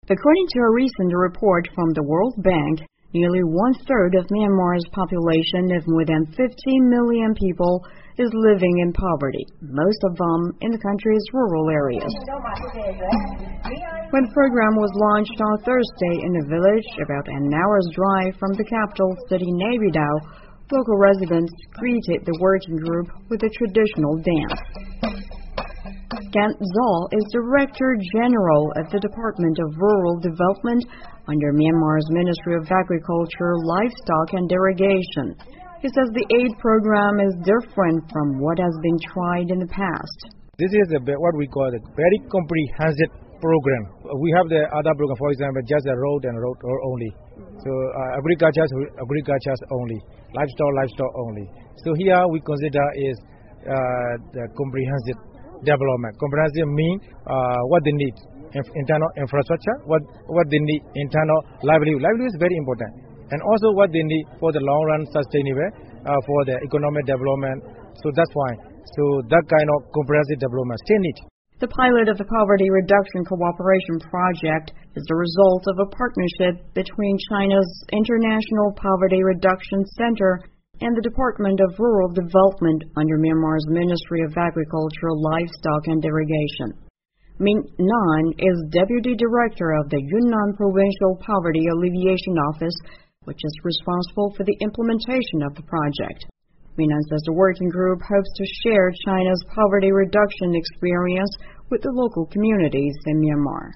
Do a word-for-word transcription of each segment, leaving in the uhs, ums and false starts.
According to a recent report from the World Bank, nearly one-third of Myanmar's population of more than fifteen million people is living in poverty, most of them in the country's rural areas. When the program was launched on Thursday in a village about an hour's drive from the capital city Naypyidaw, local residents greeted the working group with a traditional dance. Kent Zaw is Director General of the Department of Rural Development under Myanmar's Ministry of Agriculture, Livestock and Irrigation. He says the aid program is different from what has been tried in the past. This is a, what we call a very comprehensive program. We have the other program, for example, just a road and road only. So uh, agriculture, agriculture only, livestock, livestock only. So here we consider is uh, the comprehensive development. Comprehensive means uh, what they need, Inf internal infrastructure, what what they need, internal livelihood. Livelihood is very important. And also what they need for the long run sustainable, uh, for the economic development. So that's why. So that kind of comprehensive development still need. The pilot of the Poverty Reduction Cooperation Project is the result of a partnership between China's International Poverty Reduction Center and the Department of Rural Development under Myanmar's Ministry of Agriculture, Livestock and Irrigation. Min Nan is Deputy Director of the Yunnan Provincial Poverty Alleviation Office, which is responsible for the implementation of the project. Min Nan says the working group hopes to share China's poverty reduction experience with the local communities in Myanmar.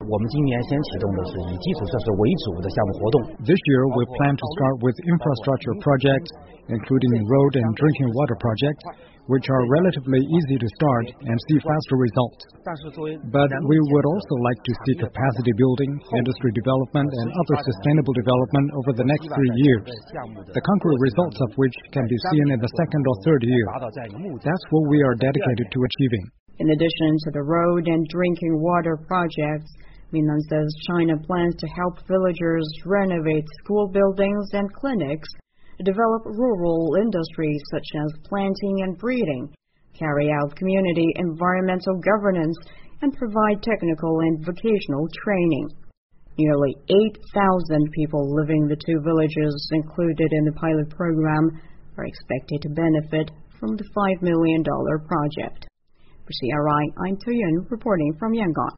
This year, we plan to start with infrastructure projects, including road and drinking water projects, which are relatively easy to start and see faster results. But we would also like to see capacity building, industry development, and other sustainable development over the next three years, the concrete results of which can be seen in the second or third year. That's what we are dedicated to achieving. In addition to the road and drinking water projects, Min Nan says China plans to help villagers renovate school buildings and clinics, develop rural industries such as planting and breeding, carry out community environmental governance, and provide technical and vocational training. Nearly eight thousand people living in the two villages included in the pilot program are expected to benefit from the five million dollar project. For C R I, I'm Tu Yun reporting from Yangon.